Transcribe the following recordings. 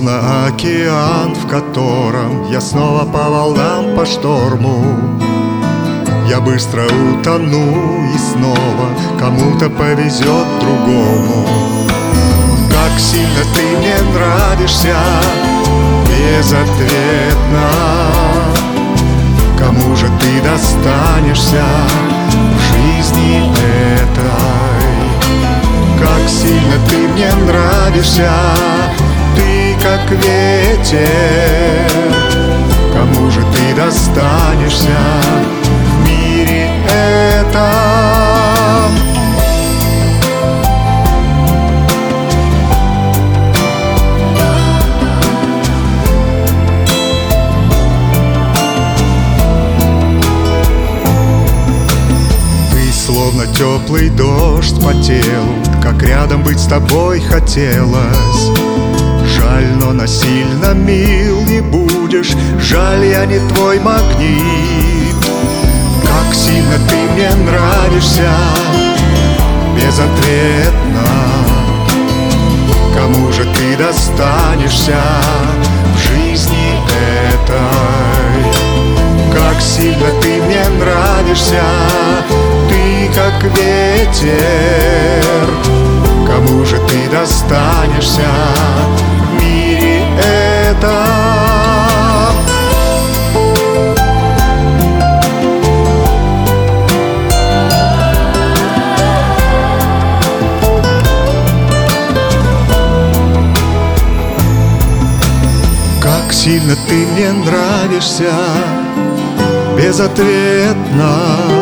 словно океан, в котором я снова по волнам, по шторму. Я быстро утону, и снова кому-то повезет другому. Как сильно ты мне нравишься, безответно. Кому же ты достанешься в жизни этой? Как сильно ты мне нравишься, ты как ветер. Кому же ты достанешься в мире этом? Словно теплый дождь по телу, как рядом быть с тобой хотелось. Жаль, но насильно мил не будешь, жаль, я не твой магнит. Как сильно ты мне нравишься, безответно. Кому же ты достанешься в жизни этой? Как сильно ты мне нравишься, ты как ветер. Кому же ты достанешься в мире этом? Как сильно ты мне нравишься, безответно.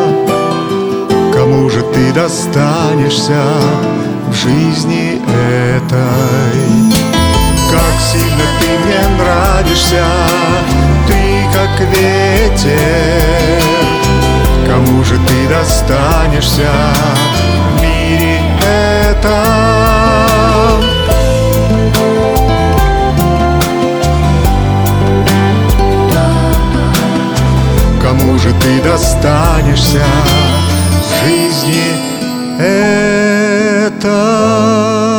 Кому же ты достанешься в жизни этой? Как сильно ты мне нравишься, ты как ветер. Кому же ты достанешься в мире этом? Кому же ты достанешься в жизни этой?